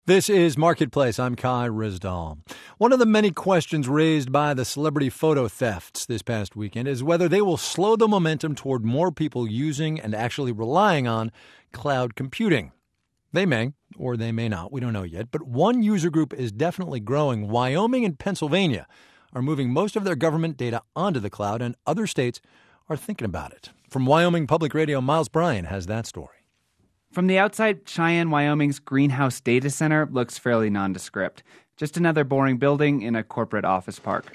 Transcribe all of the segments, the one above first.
This is Marketplace. I'm Kai Rizdal. One of the many questions raised by the celebrity photo thefts this past weekend is whether they will slow the momentum toward more people using and actually relying on cloud computing. They may, or they may not. We don't know yet. But one user group is definitely growing. Wyoming and Pennsylvania are moving most of their government data onto the cloud, and other states are thinking about it. From Wyoming Public Radio, Miles Bryan has that story. From the outside, Cheyenne, Wyoming's Greenhouse Data Center looks fairly nondescript. Just another boring building in a corporate office park.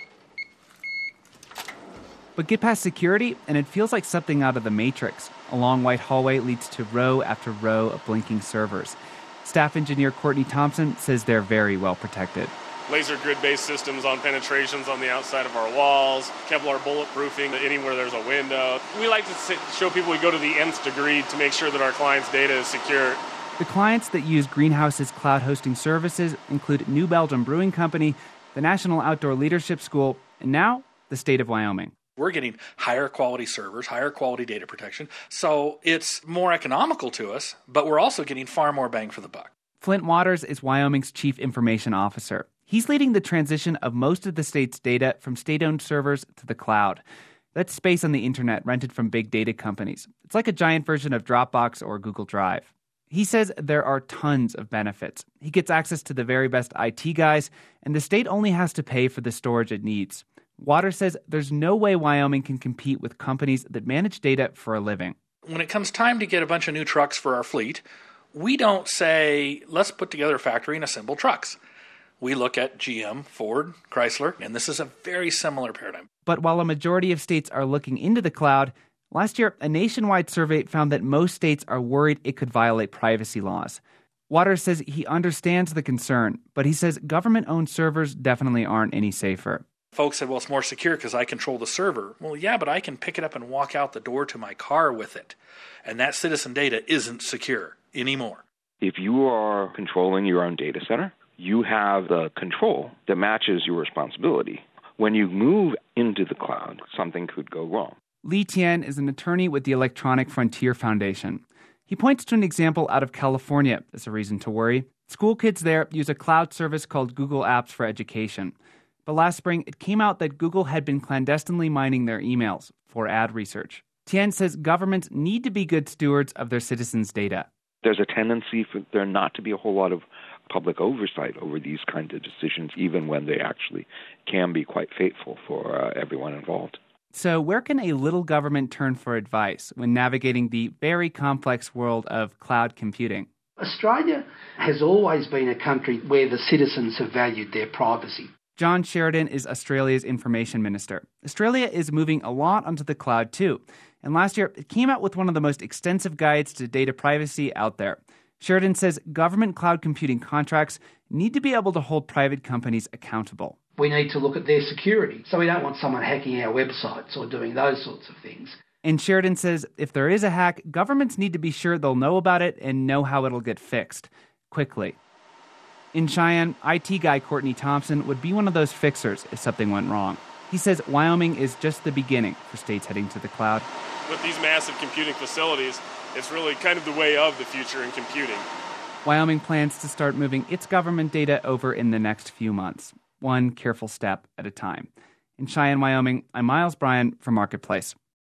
But get past security, and it feels like something out of the Matrix. A long white hallway leads to row after row of blinking servers. Staff engineer Courtney Thompson says they're very well protected. Laser grid-based systems on penetrations on the outside of our walls, Kevlar bulletproofing anywhere there's a window. We like to show people we go to the nth degree to make sure that our clients' data is secure. The clients that use Greenhouse's cloud hosting services include New Belgium Brewing Company, the National Outdoor Leadership School, and now the state of Wyoming. We're getting higher quality servers, higher quality data protection, so it's more economical to us, but we're also getting far more bang for the buck. Flint Waters is Wyoming's chief information officer. He's leading the transition of most of the state's data from state-owned servers to the cloud. That's space on the internet rented from big data companies. It's like a giant version of Dropbox or Google Drive. He says there are tons of benefits. He gets access to the very best IT guys, and the state only has to pay for the storage it needs. Waters says there's no way Wyoming can compete with companies that manage data for a living. When it comes time to get a bunch of new trucks for our fleet, we don't say, let's put together a factory and assemble trucks. We look at GM, Ford, Chrysler, and this is a very similar paradigm. But while a majority of states are looking into the cloud, last year a nationwide survey found that most states are worried it could violate privacy laws. Waters says he understands the concern, but he says government-owned servers definitely aren't any safer. Folks said, well, it's more secure because I control the server. Well, yeah, but I can pick it up and walk out the door to my car with it. And that citizen data isn't secure anymore. If you are controlling your own data center, you have the control that matches your responsibility. When you move into the cloud, something could go wrong. Lee Tien is an attorney with the Electronic Frontier Foundation. He points to an example out of California as a reason to worry. School kids there use a cloud service called Google Apps for Education. But last spring, it came out that Google had been clandestinely mining their emails for ad research. Tien says governments need to be good stewards of their citizens' data. There's a tendency for there not to be a whole lot of public oversight over these kinds of decisions, even when they actually can be quite fateful for everyone involved. So where can a little government turn for advice when navigating the very complex world of cloud computing? Australia has always been a country where the citizens have valued their privacy. John Sheridan is Australia's information minister. Australia is moving a lot onto the cloud too. And last year, it came out with one of the most extensive guides to data privacy out there. Sheridan says government cloud computing contracts need to be able to hold private companies accountable. We need to look at their security, so we don't want someone hacking our websites or doing those sorts of things. And Sheridan says if there is a hack, governments need to be sure they'll know about it and know how it'll get fixed quickly. In Cheyenne, IT guy Courtney Thompson would be one of those fixers if something went wrong. He says Wyoming is just the beginning for states heading to the cloud. With these massive computing facilities, it's really kind of the way of the future in computing. Wyoming plans to start moving its government data over in the next few months, one careful step at a time. In Cheyenne, Wyoming, I'm Miles Bryan for Marketplace.